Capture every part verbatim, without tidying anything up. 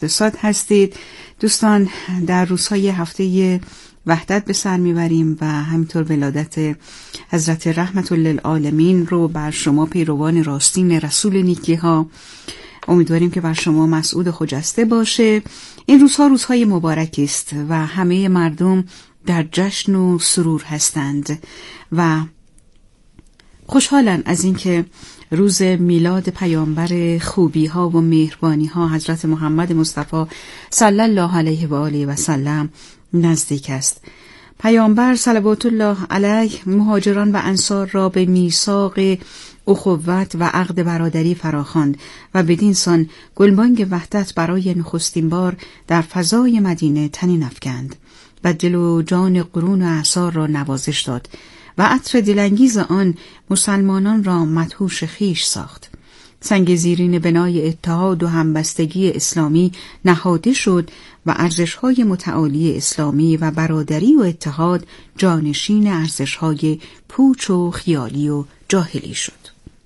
اقتصاد هستید. دوستان، در روزهای هفته وحدت به سر میبریم و همینطور ولادت حضرت رحمت للعالمین رو بر شما پیروان راستین رسول نیکی ها امیدواریم که بر شما مسعود خجسته باشه. این روزها روزهای مبارکی است و همه مردم در جشن و سرور هستند و خوشحالن از اینکه روز میلاد پیامبر خوبی ها و مهربانی ها حضرت محمد مصطفی صلی الله علیه و آله و سلم نزدیک است. پیامبر صلوات الله علیه مهاجران و انصار را به میثاق اخوت و عقد برادری فراخواند و بدین سان گلبانگ وحدت برای نخستین بار در فضای مدینه تنین افکند و دل و جان قرون و اعصار را نوازش داد و عطر دلانگیز آن مسلمانان را مدهوش خویش ساخت. سنگ زیرین بنای اتحاد و همبستگی اسلامی نهاده شد و ارزش‌های متعالی اسلامی و برادری و اتحاد جانشین ارزش‌های پوچ و خیالی و جاهلی شد.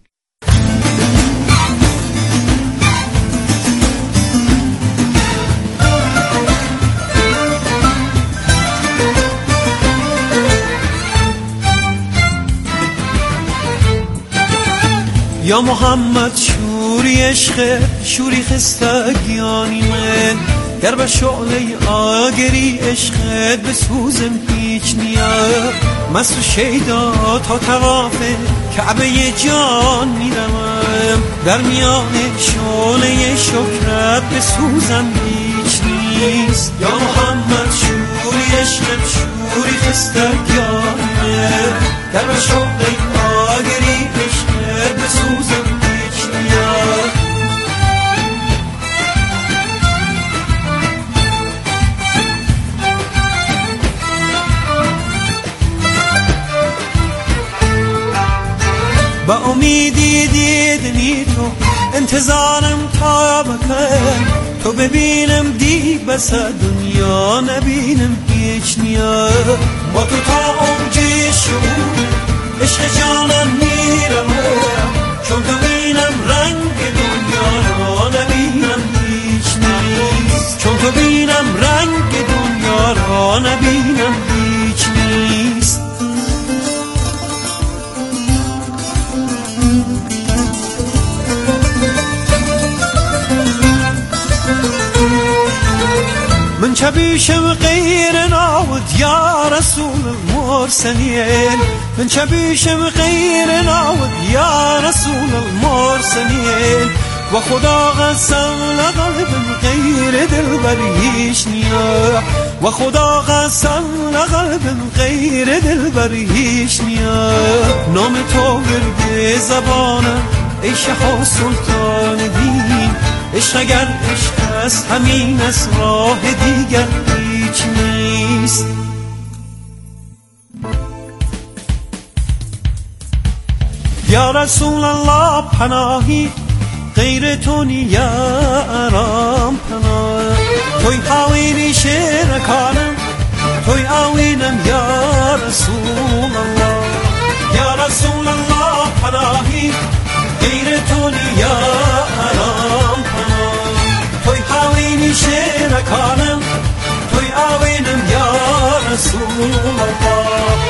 یا محمد شوری عشق شوری خستگیانی من گر به شعله آگری عشقت بسوزم هیچ نیا مست و شیدا تا تواف کعبه جان میرم در میان شعله شکرت بسوزم هیچ نیست. یا محمد شوری عشق شوری خستگیانی من گر به شعله آگری عشقت بسوزم هیچ نیا با امیدی دیدنی تو انتظارم تا بکن تو ببینم دی بس دنیا نبینم هیچ نیا با تو تا اونجی شعور عشق جانم میرم چون تو بینم رنگ دنیا را نبینم هیچ نیست چون تو بینم رنگ دنیا را نبینم هیچ نیست. من چبیشم غیر ناود یا رسول المرسلین من چبیشم غیر ناود یا رسول المرسلین و خدا قسم لقلبم غیر دلبر هیچ نیا و خدا قسم لقلبم غیر دلبر هیچ نیا نام تو ورد زبانم ای شه سلطان دین عشق اگر عشق است همین از راه دیگر هیچ نیست. یا رسول الله پناهی غیر تو نیارم پناه توی آوینی شرکانم توی آوینم یا رسول الله یا رسول الله پناهی غیر تو نیارم پناه توی آوینی شرکانم توی آوینم یا رسول الله.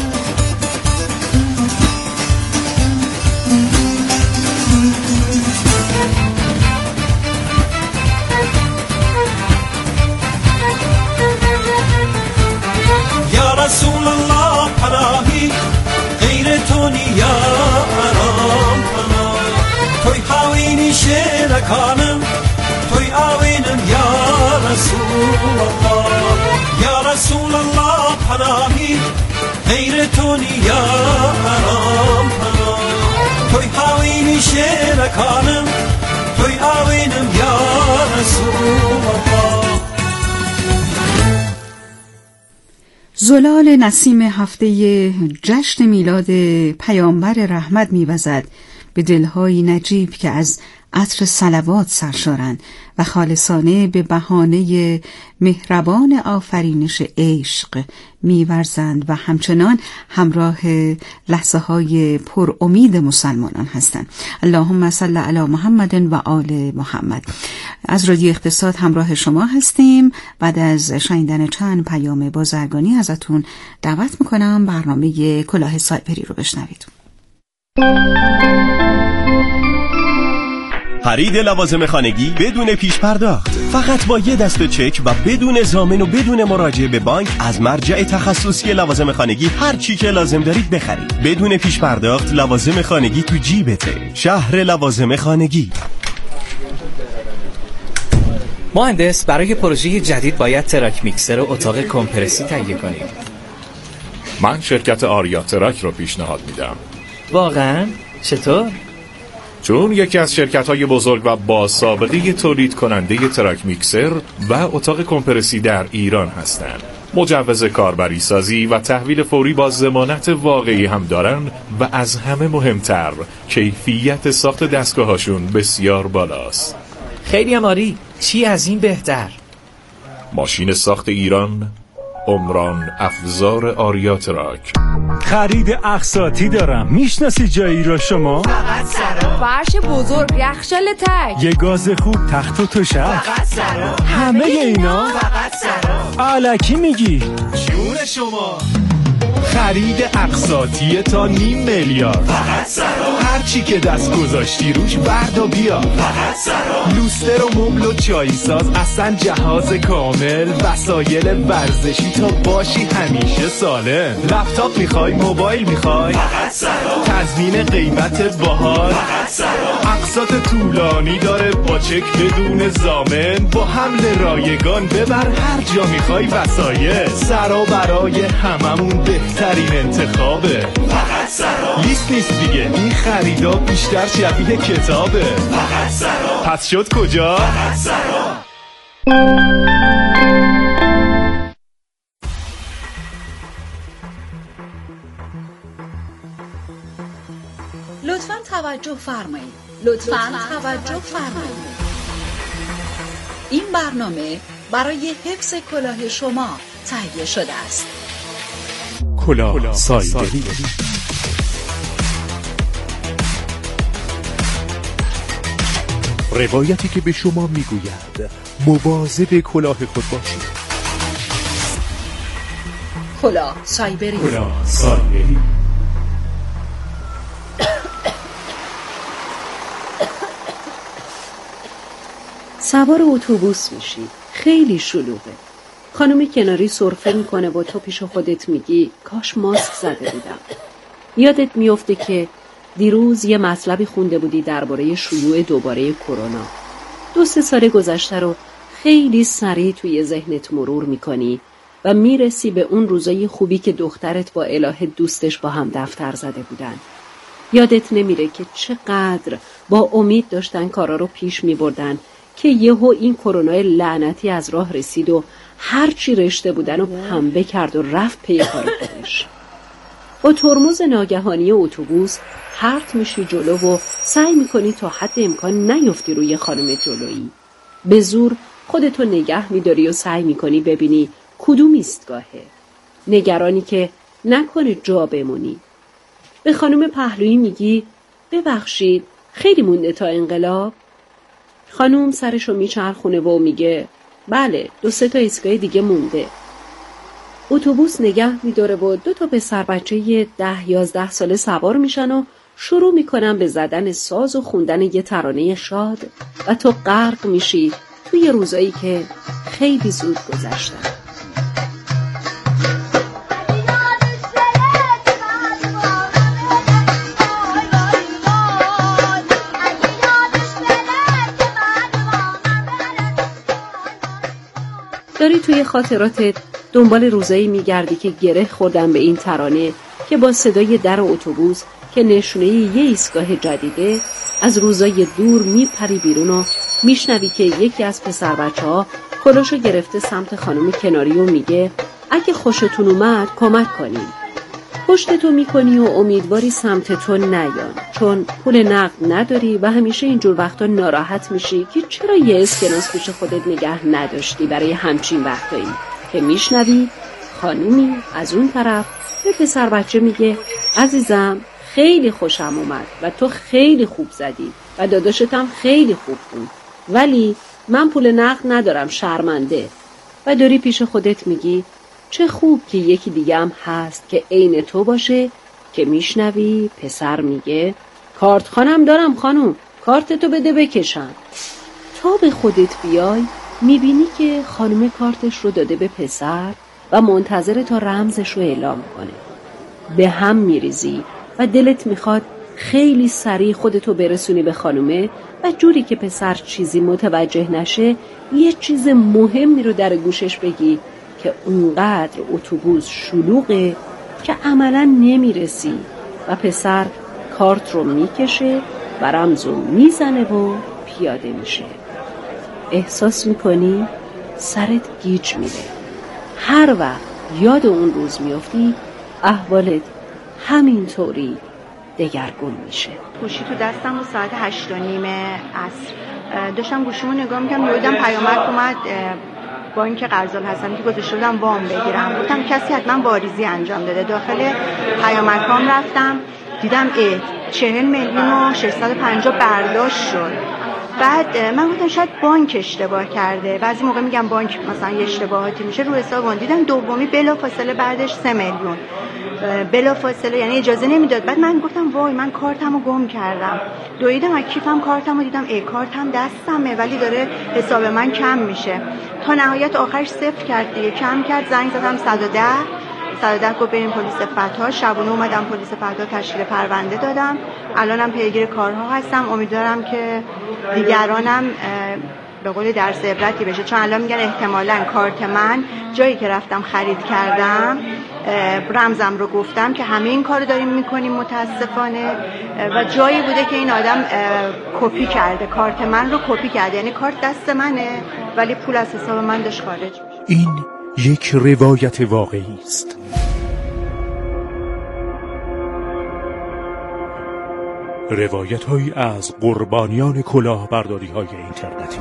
یا رسول الله پناهی غیر تو نیارم پناه توی آوینی شرکانم توی آوینم یا رسول الله یا رسول الله پناهی غیر تو نیارم پناه توی آوینی شرکانم توی آوینم یا رسول الله. زلال نسیم هفته جشن میلاد پیامبر رحمت میوزد به دلهای نجیب که از عطر صلوات سرشارند و خالصانه به بهانه مهربان آفرینش عشق می‌ورزند و همچنان همراه لحظه های پر امید مسلمانان هستند. اللهم صل علی محمد و آل محمد. از رادیو اقتصاد همراه شما هستیم. بعد از شنیدن چند پیام بازرگانی ازتون دعوت میکنم برنامه کلاه سایپری رو بشنوید. خرید لوازم خانگی بدون پیش پرداخت، فقط با یه دسته چک و بدون ضامن و بدون مراجعه به بانک از مرجع تخصصی لوازم خانگی هر چی که لازم دارید بخرید. بدون پیش پرداخت لوازم خانگی تو جیبته. شهر لوازم خانگی. مهندس، برای پروژه جدید باید تراک میکسر و اتاق کمپرسی تهیه کنیم. من شرکت آریا تراک رو پیشنهاد میدم. واقعا؟ چطور؟ چون یکی از شرکت‌های بزرگ و با سابقه تولید کننده تراک میکسر و اتاق کمپرسی در ایران هستند. مجوز کاربری سازی و تحویل فوری با ضمانت واقعی هم دارن و از همه مهمتر کیفیت ساخت دستگاهاشون بسیار بالاست. خیلی هم عالی. چی از این بهتر؟ ماشین ساخت ایران، عمران افزار آریا تراک. خرید اقساطی دارم. میشناسی جایی رو شما؟ فقط سرا. فرش بزرگ، یخچال تک، یه گاز خوب، تخت و توشک. فقط سرا. همه اینا فقط سرا. الکی میگی؟ جون شما. خرید اقساطی تا نیم میلیارد. فقط سرا. هر چی که دست گذاشتی روش بردا بیا. فقط سرا. لوستر و مبل و چای ساز، اصلا جهاز کامل، وسایل ورزشی تا باشی همیشه سالم. لپتاپ میخوای، موبایل میخوای، فقط سرا. تضمین قیمت باحال، فقط سرا. اقساط طولانی داره با چک بدون ضامن، با حمل رایگان ببر هر جا میخوای وسایل. سرا برای هممون بهترین انتخابه. فقط سرا. لیست نیست دیگه، این خریدا بیشتر شبیه کتابه. فقط سرا. پس شد کجا؟ فقط سرا. لطفاً توجه فرمایید. لطفاً توجه فرمایید. این برنامه برای حفظ کلاه شما تهیه شده است. کلاه سایبری. روایتی که به شما میگوید مواظب کلاه خود باشید. کلاه سایبری. کلاه سایبری. سوار اتوبوس میشی. خیلی شلوغه. خانم کناری سرفه میکنه و تو پیش خودت میگی کاش ماسک زده بودم. یادت میفته که دیروز یه مطلبی خونده بودی درباره شیوع دوباره کرونا. دو سه سال گذشته رو خیلی سریع توی ذهنت مرور میکنی و میرسی به اون روزای خوبی که دخترت با الهه دوستش با هم دفتر زده بودن. یادت نمیره که چقدر با امید داشتن کارا رو پیش میبردن که یهو این کرونا لعنتی از راه رسید و هر چی رشته بودن و پنبه کرد و رفت پی کار خودش. با ترمز ناگهانی اتوبوس پرت میشی جلو و سعی میکنی تا حد امکان نیفتی روی خانم جلویی. به زور خودتو نگه میداری و سعی میکنی ببینی کدوم ایستگاهه. نگرانی که نکنه جا بمونی. به خانم پهلویی میگی ببخشید خیلی مونده تا انقلاب؟ خانم سرشو میچرخونه و میگه بله دو سه تا ایستگاه دیگه مونده. اتوبوس نگه میداره و دو تا پسر بچه ده یازده ساله سوار میشن و شروع میکنن به زدن ساز و خوندن یه ترانه شاد و تو غرق میشی توی روزایی که خیلی زود گذشتن. داری توی خاطراتت دنبال روزایی میگردی که گره خوردن به این ترانه که با صدای در اتوبوس که نشونه یه ایستگاه جدیده از روزای دور میپری بیرون و میشنوی که یکی از پسر بچه ها کلاشو گرفته سمت خانم کناری و میگه اگه خوشتون اومد کمک کنیم. پشت تو میکنی و امیدواری سمت تو نیان، چون پول نقد نداری و همیشه اینجور وقتا ناراحت میشی که چرا یه اسکناس پیش خودت نگه نداشتی برای همچین وقتایی. که میشنوی خانومی از اون طرف به پسر بچه میگه عزیزم خیلی خوشم اومد و تو خیلی خوب زدی و داداشتم خیلی خوب بود، ولی من پول نقد ندارم، شرمنده. و داری پیش خودت میگی چه خوب که یکی دیگه هم هست که عین تو باشه. که میشنوی پسر میگه کارت خانم دارم خانم، کارت تو بده بکشم. تا به خودت بیای میبینی که خانم کارتش رو داده به پسر و منتظر تا رمزش رو اعلام کنه. به هم میریزی و دلت میخواد خیلی سریع خودتو برسونی به خانومه و جوری که پسر چیزی متوجه نشه یه چیز مهمی رو در گوشش بگی که اونقدر اتوبوس شلوغه که عملا نمیرسی و پسر کارت رو میکشه و رمز رو میزنه و پیاده میشه. احساس میکنی سرت گیج میره. هر وقت یاد اون روز میافتی احوالت همینطوری دگرگون میشه. گوشی تو دستم و ساعت هشت و نیم عصر داشتم گوشیمو نگاه میکنم، یادم پیامک اومد بانک قرض‌الحسنی که گذاشته بودم وام بگیرم. گفتم کسی حتما واریزی انجام داده. داخل پیامکام رفتم دیدم اه چهل میلیون و ششصد و پنجاه برداشت شد. بعد من گفتم شاید بانک اشتباه کرده. بعضی موقع میگم بانک مثلا یه اشتباهاتی میشه رو حساب. دیدم دومی بلا فاصله بعدش سه میلیون بلا فاصله، یعنی اجازه نمیداد. بعد من گفتم وای من کارتمو گم کردم. دویدم از کیفم کارتمو دیدم ای کارتم دستمه ولی داره حساب من کم میشه. تا نهایت آخرش صفر کرد دیگه، کم کرد. زنگ زدم صد و ده صد و ده گفت بریم پلیس فتا. شبونه اومدم پلیس فتا تشکیل پرونده دادم. الانم پیگیر کارها هستم. امیدوارم که دیگرانم به قول درس عبرتی بشه، چون الان میگن احتمالاً کارت من جایی که رفتم خرید کردم رمزم رو گفتم که همه این کارو داریم میکنیم متاسفانه و جایی بوده که این آدم کپی کرده کارت من رو، کپی کرده، یعنی کارت دست منه ولی پول از حساب من داشت خارج میشه. این یک روایت واقعی است. روایت هایی از قربانیان کلاهبرداری های اینترنتی.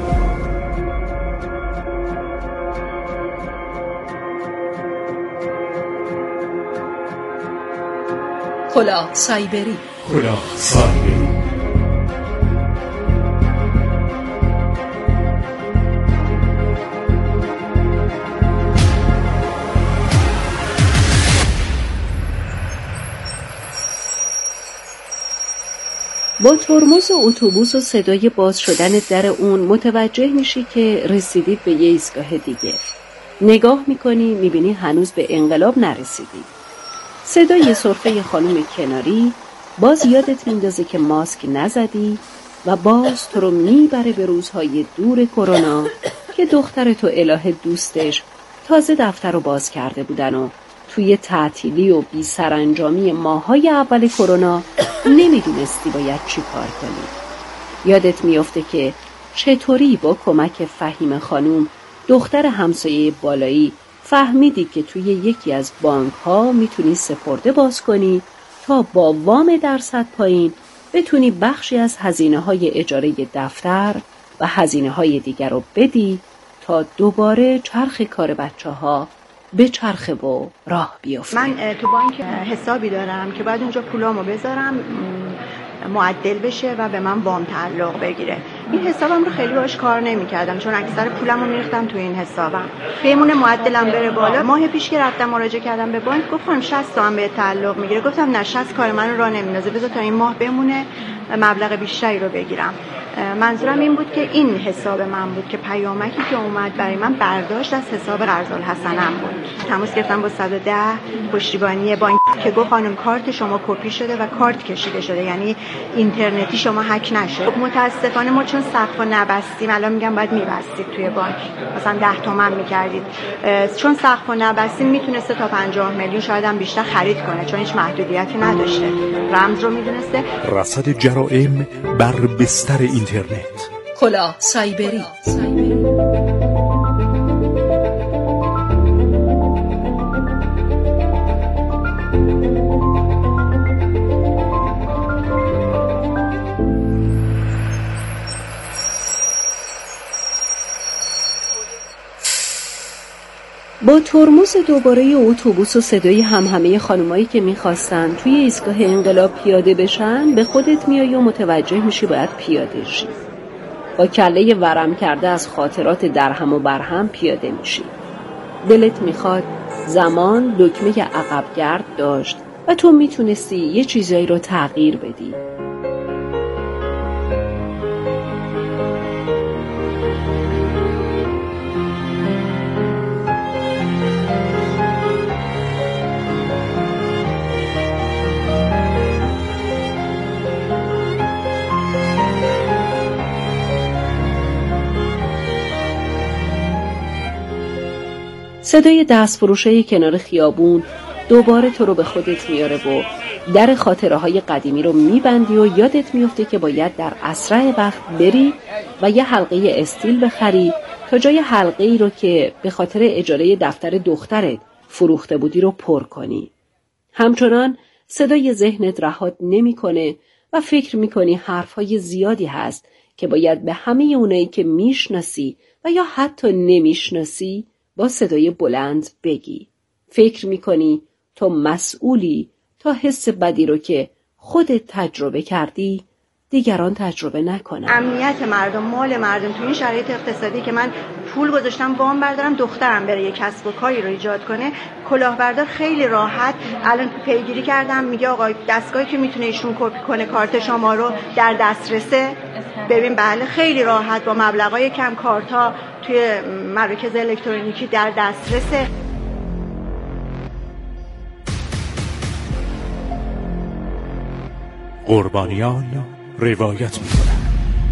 کلاه سایبری. کلاه سایبری. با ترمز اتوبوس و صدای باز شدن در اون متوجه میشی که رسیدید به یه ایستگاه دیگه. نگاه میکنی میبینی هنوز به انقلاب نرسیدی. صدای سرفه خانم کناری باز یادت میندازه که ماسک نزدی و باز تو رو میبره به روزهای دور کرونا که دختر تو اله دوستش تازه دفتر رو باز کرده بودن و توی تعطیلی و بی سرانجامی ماهای اول کرونا نمیدونستی باید چی کار کنی. یادت میفته که چطوری با کمک فهیم خانوم دختر همسایه بالایی فهمیدی که توی یکی از بانک ها میتونی سپرده باز کنی تا با وام درصد پایین بتونی بخشی از هزینه های اجاره دفتر و هزینه های دیگر رو بدی تا دوباره چرخ کار بچه ها به چرخه و راه بیفته. من تو بانک حسابی دارم که بعد اونجا پولامو بذارم معدل بشه و به من وام تعلق بگیره. این حسابم رو خیلی باش کار نمی‌کردم چون اکثر پولمو می‌ریختم تو این حسابم. بمونه معدلم بره بالا. ماه پیش که رفتم مراجعه کردم به بانک گفتم شصت تومن به تعلق میگیره. گفتم نه شصت کار من رو راه نمیندازه، بذار تا این ماه بمونه مبلغ بیشتری رو بگیرم. منظورم این بود که این حساب من بود که پیامکی که اومد برای من برداشت از حساب قرض‌الحسنم بود. تماس گرفتم با صد و ده پشتیبانی بانک که گفت خانم کارت شما کپی شده و کارت کشیده شده، یعنی اینترنتی شما هک نشد. متاسفانه ما چون سقف نبستیم، الان میگم باید میبستید توی بانک، مثلا ده تومن میکردید، چون سقف نبستیم میتونسته تا پنجاه میلیون شاید هم بیشتر خرید کنه چون هیچ محدودیتی نداشته، رمز رو میدونسته. رصد جرائم بر بستر اینترنت. کلاه سایبری. با ترمز دوباره اتوبوس و صدای همهمه خانمایی که میخواستن توی ایستگاه انقلاب پیاده بشن، به خودت میای و متوجه میشی باید پیاده شی. با کله ورم کرده از خاطرات درهم و برهم پیاده میشی. دلت میخواد زمان دکمه عقبگرد داشت و تو میتونستی یه چیزایی رو تغییر بدی. صدای دستفروشای کنار خیابون دوباره تو رو به خودت میاره و در خاطره های قدیمی رو میبندی و یادت میفته که باید در اسرع وقت بری و یه حلقه استیل بخری تا جای حلقه ای رو که به خاطر اجاره دفتر دخترت فروخته بودی رو پر کنی. همچنان صدای ذهنت رهات نمیکنه و فکر میکنی حرفهای زیادی هست که باید به همه اونایی که میشناسی و یا حتی نمیشناسی با صدای بلند بگی. فکر میکنی تو مسئولی تا حس بدی رو که خودت تجربه کردی دیگران تجربه نکنن. امنیت مردم، مال مردم تو این شرایط اقتصادی که من پول گذاشتم وام بردارم دخترم بره یک کسب و کاری رو ایجاد کنه، کلاهبردار خیلی راحت الان پیگیری کردم میگه آقا دستگاهی که میتونه ایشون کپی کنه کارت شما رو در دسترسه. ببین بله خیلی راحت با مبلغای کم کارت‌ها توی مراکز الکترونیکی در دسترسه. قربانیان روایت می‌کنند.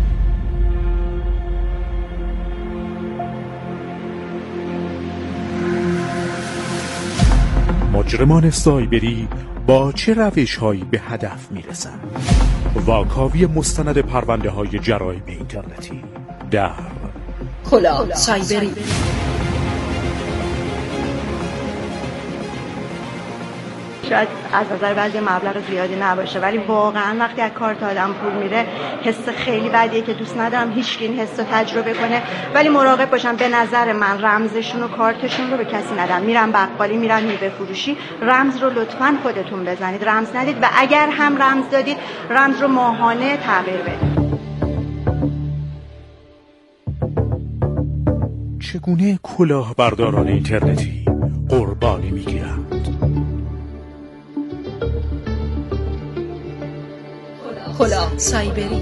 مجرمان سایبری با چه روش‌هایی به هدف می‌رسند؟ واکاوی مستند پرونده‌های جرایم اینترنتی در کلاه سایبری. شاید از نظر بعضی مبلغ زیادی نباشه ولی واقعا وقتی از کارت آدم پول میره حس خیلی بدیه که دوست ندارم هیچ کی این حس رو تجربه کنه، ولی مراقب باشم. به نظر من رمزشون و کارتشون رو به کسی ندن. میرن بقالی، میرن میوه فروشی، رمز رو لطفاً خودتون بزنید، رمز ندید و اگر هم رمز دادید رمز رو ماهانه تغییر بدید. چگونه کلاهبرداران اینترنتی قربانی میگیرند؟ کلاه سایبری.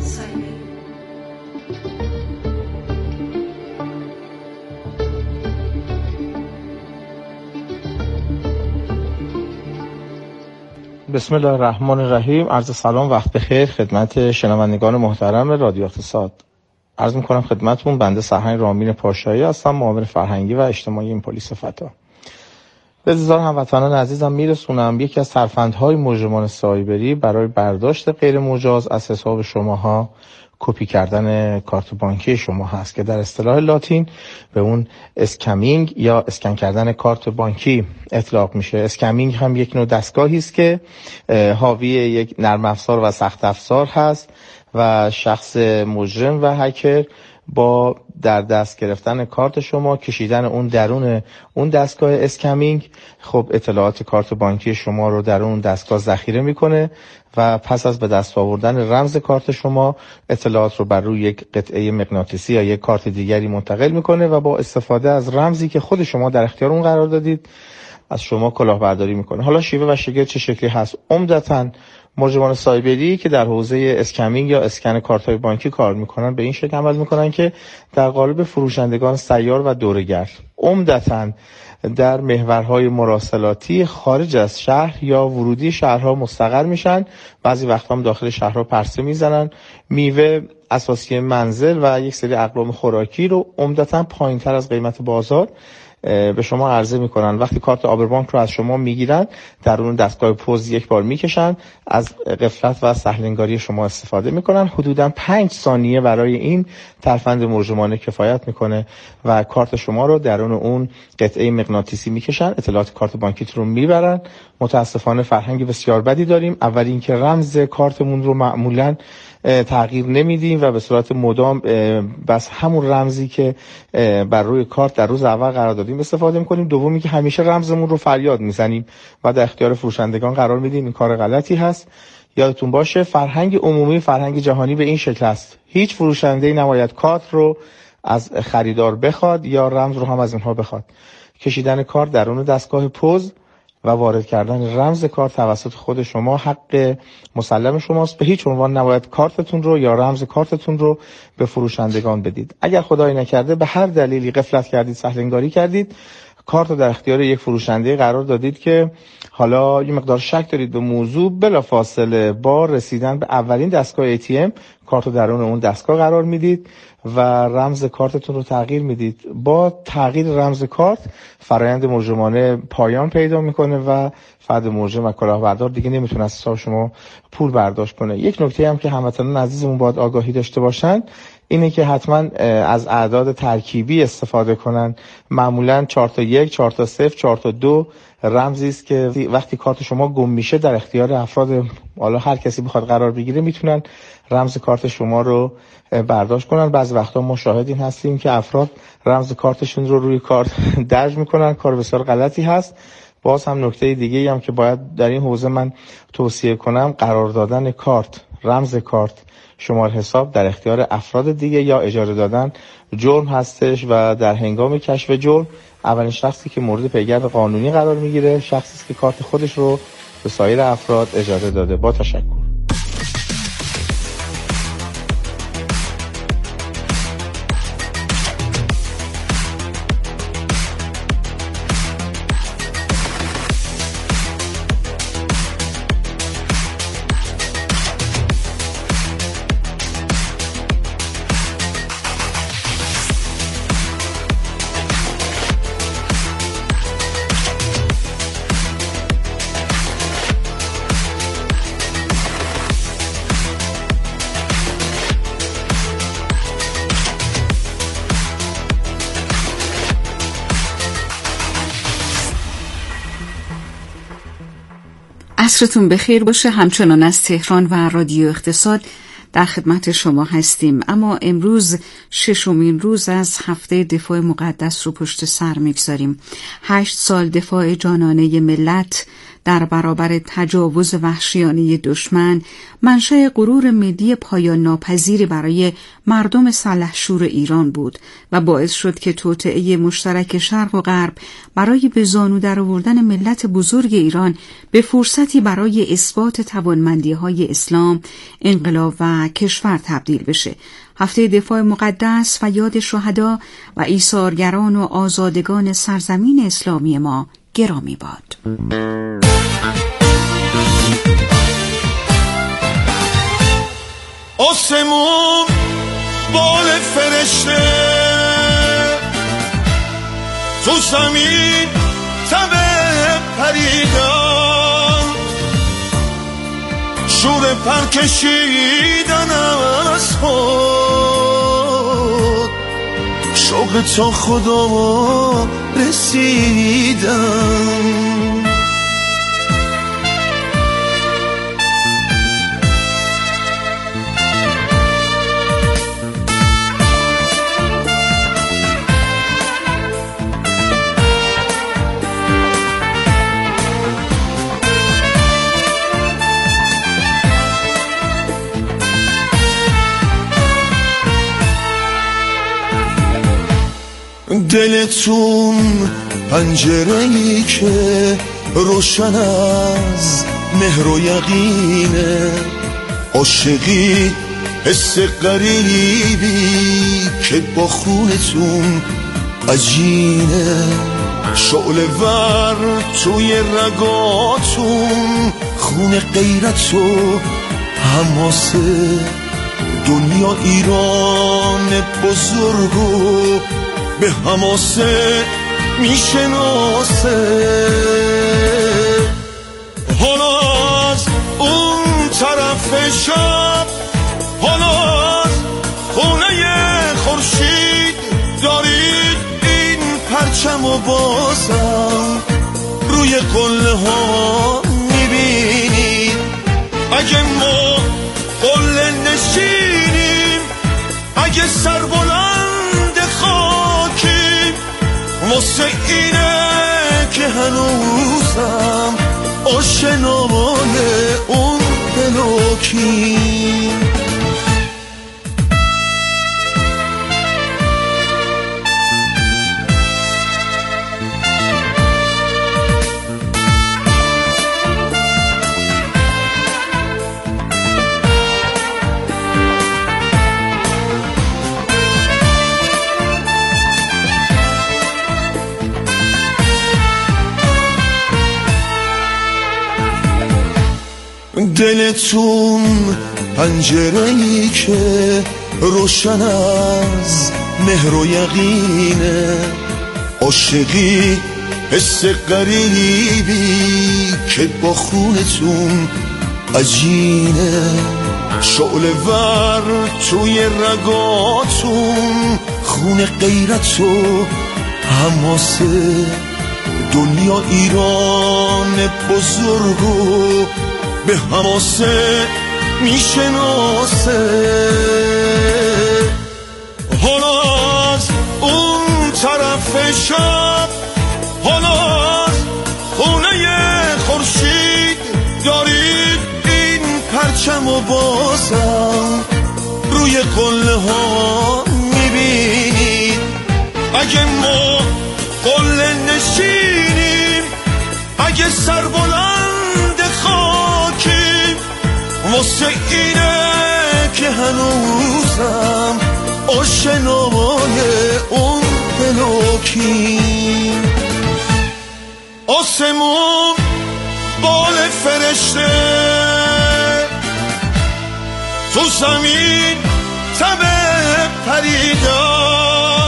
بسم الله الرحمن الرحیم. عرض سلام، وقت بخیر خدمت شنوندگان محترم رادیو اقتصاد. عرض میکنم خدمتتون بنده سرهنگ رامین پاشایی هستم، معاون فرهنگی و اجتماعی این پلیس فتا. به انتظار هموطنان عزیزم میرسونم یکی از ترفندهای مجرمان سایبری برای برداشت غیر مجاز از حساب شماها کپی کردن کارت بانکی شما هست که در اصطلاح لاتین به اون اسکمینگ یا اسکن کردن کارت بانکی اطلاق میشه. اسکمینگ هم یک نوع دستگاهی است که حاوی یک نرم افزار و سخت افزار هست و شخص مجرم و هکر با در دست گرفتن کارت شما، کشیدن اون درون اون دستگاه اسکمینگ، خب اطلاعات کارت بانکی شما رو در اون دستگاه ذخیره میکنه و پس از به دست آوردن رمز کارت شما اطلاعات رو بر روی یک قطعه مغناطیسی یا یک کارت دیگری منتقل میکنه و با استفاده از رمزی که خود شما در اختیار اون قرار دادید از شما کلاهبرداری میکنه. حالا شیوه و شکل چه شکلی هست؟ عمدتاً مجرمان سایبری که در حوزه اسکمینگ یا اسکن کارت‌های بانکی کار میکنن به این شکل عمل میکنن که در قالب فروشندگان سیار و دوره‌گرد عمدتاً در محورهای مراسلاتی خارج از شهر یا ورودی شهرها مستقر میشن. بعضی وقتا هم داخل شهرها پرسه میزنن، میوه، اساسی منزل و یک سری اقلام خوراکی رو عمدتاً پایین‌تر از قیمت بازار به شما عرضه میکنن. وقتی کارت آبربانک رو از شما میگیرن در اون دستگاه پوز یک بار میکشن، از غفلت و سهلنگاری شما استفاده میکنن. حدوداً پنج ثانیه برای این ترفند مجرمانه کفایت میکنه و کارت شما رو درون اون قطعه مغناطیسی میکشن، اطلاعات کارت بانکیت رو میبرن. متاسفانه فرهنگ بسیار بدی داریم. اول اینکه رمز کارتمون رو معمولاً تغییر نمیدیم و به صورت مدام بس همون رمزی که بر روی کارت در روز اول قرار دادیم استفاده میکنیم. دومی که همیشه رمزمون رو فریاد میزنیم و در اختیار فروشندگان قرار میدیم. این کار غلطی هست. یادتون باشه فرهنگ عمومی، فرهنگ جهانی به این شکل است: هیچ فروشنده‌ای نباید کارت رو از خریدار بخواد یا رمز رو هم از اونها بخواد. کشیدن کارت درون دستگاه پوز و وارد کردن رمز کارت توسط خود شما حق مسلم شماست. به هیچ عنوان نباید کارتتون رو یا رمز کارتتون رو به فروشندگان بدید. اگر خدای نکرده به هر دلیلی غفلت کردید، سهل‌انگاری کردید، کارت رو در اختیار یک فروشنده قرار دادید که حالا یه مقدار شک دارید به موضوع، بلافاصله با رسیدن به اولین دستگاه ای تی ام کارت رو درون اون دستگاه قرار میدید و رمز کارتتون رو تغییر میدید. با تغییر رمز کارت فرایند ملزمانه پایان پیدا میکنه و فرد ملزم و کلاهبردار دیگه نمیتونه از حساب شما پول برداشت کنه. یک نکته هم که هموطنان عزیزمون باید آگاهی داشته باشن اینه که حتما از اعداد ترکیبی استفاده کنن. معمولا چهار تا یک، چهار تا صفر، چهار تا دو رمزی است که وقتی کارت شما گم میشه در اختیار افراد، حالا هر کسی بخواد قرار بگیره، میتونن رمز کارت شما رو برداشت کنن. بعضی وقتا ما شاهد این هستیم که افراد رمز کارتشون رو روی کارت درج میکنن. کار بسیار غلطی هست. باز هم نکته دیگه هم که باید در این حوزه من توصیه کنم، قرار دادن کارت، رمز کارت، شماره حساب در اختیار افراد دیگه یا اجاره دادن جرم هستش و در هنگام کشف جرم اولین شخصی که مورد پیگرد قانونی قرار میگیره شخصی است که کارت خودش رو به سایر افراد اجاره داده. با تشکر. عصرتون بخیر باشه. همچنان از تهران و رادیو اقتصاد در خدمت شما هستیم. اما امروز ششمین روز از هفته دفاع مقدس رو پشت سر میگذاریم. هشت سال دفاع جانانه ملت در برابر تجاوز وحشیانه دشمن منشأ غرور ملی پایان ناپذیری برای مردم سلحشور ایران بود و باعث شد که توطئه مشترک شرق و غرب برای به زانو درآوردن ملت بزرگ ایران به فرصتی برای اثبات توانمندی‌های اسلام، انقلاب و کشور تبدیل بشه. هفته دفاع مقدس و یاد شهدا و ایثارگران و آزادگان سرزمین اسلامی ما گرامی باد. آسمون بال فرشته، تو زمین تب پریدن، شور پر کشیدن از خود، شوق تا خدا رسیدن. دلتون پنجره‌ای که روشن از مهر و یقینه، عاشقی حس غریبی که با خونتون عجینه، شعله ور توی رگاتون، خون غیرت و حماسه، دنیا ایران بزرگو به حماسه میشناسه. حالا از اون طرف شب، حالا از خونه خورشید دارید این پرچم و بازم روی قله ها میبینید. اگه ما قله نشینیم، اگه سربلند خاکیم، واسه اینه که هنوزم آشنای اون دلوکیم. دلتون پنجره‌ای که روشن از مهر و یقینه، عاشقی حس غریبی که با خونتون عجینه، شعله ور توی رگاتون، خون غیرت و حماسه، دنیا ایران بزرگو به حماسه میشناسه. حالا از اون طرف شب، حالا از خونه خورشید، دارید این پرچم و بازم روی قله ها میبینید. اگه ما قله نشینیم، اگه سربلند خاکیم، واسه اینه که هنوزم آشنای اون دلوکیم. آسمون بال فرشته، تو زمین تب پریدن،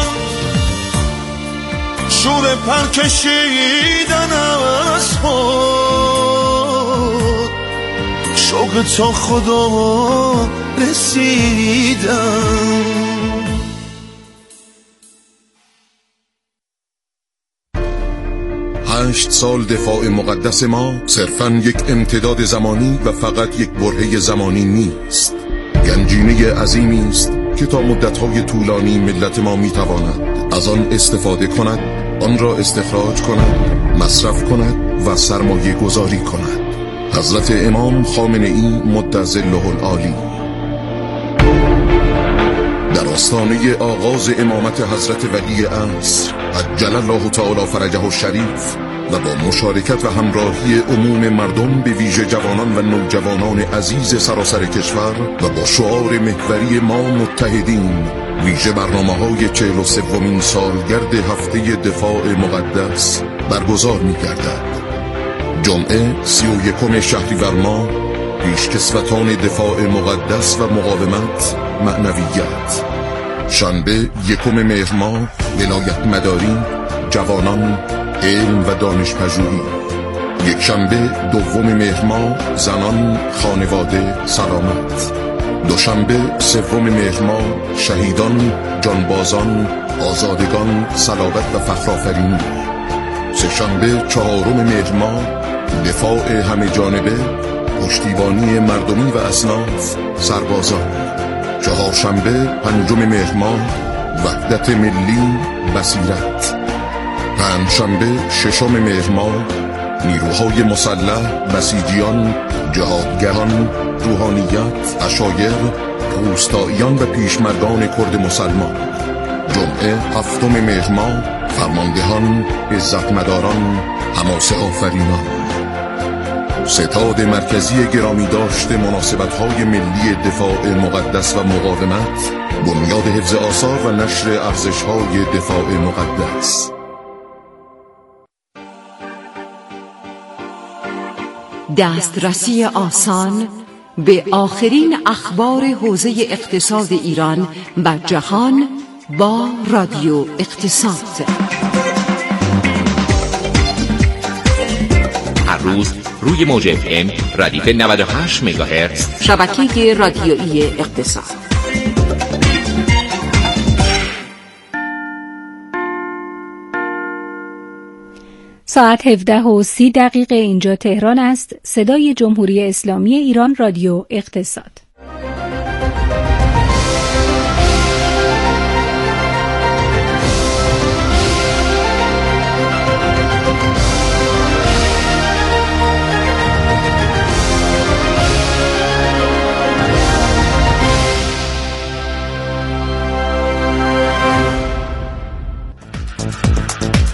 شور پر کشیدن از خود، شوق تا خدا رسیدن. هشت سال دفاع مقدس ما صرفاً یک امتداد زمانی و فقط یک برهه زمانی نیست، گنجینه عظیمی است که تا مدت‌های طولانی ملت ما می‌تواند از آن استفاده کند، آن را استخراج کند، مصرف کند و سرمایه گذاری کند. حضرت امام خامنه‌ای مدظله العالی در آستانه آغاز امامت حضرت ولی عصر عجل الله تعالی فرجه الشریف و با مشارکت و همراهی عموم مردم به ویژه جوانان و نوجوانان عزیز سراسر کشور و با شعار محوری ما متحدین، ویژه برنامه‌های چهل و سومین سالگرد هفته دفاع مقدس برگزار می‌گردد. جمعه سی و یکم شهریور ماه پیشکسوتان دفاع مقدس و مقاومت معنویت، شنبه یکم مهر ماه ولایت مداری جوانان علم و دانش پژوهی، یک شنبه دوم مهر ماه زنان خانواده سلامت، دوشنبه سوم مهر ماه شهیدان جانبازان آزادگان صلابت و فخرآفرینی، سه شنبه چهارم مهر ماه دفاع همه جانبه پشتیبانی مردمی و اصناف سربازان، چهارشنبه پنجم مهر ماه وحدت ملی بصیرت، پنجشنبه ششم مهر ماه نیروهای مسلح بسیجیان جهادگران روحانیت عشایر روستاییان و پیشمردان کرد مسلمان، جمعه هفتم مهر ماه فرماندهان عزتمداران حماسه آفرینان. ستاد مرکزی گرامی داشته مناسبت‌های ملی دفاع مقدس و مقاومت، بنیاد حفظ آثار و نشر ارزش‌های دفاع مقدس. دسترسی آسان به آخرین اخبار حوزه اقتصاد ایران و جهان با رادیو اقتصاد. هر روز روی موج اف ام ردیف نود و هشت مگاهرتز شبکه رادیویی اقتصاد. ساعت هفده و سی دقیقه اینجا تهران است. صدای جمهوری اسلامی ایران رادیو اقتصاد.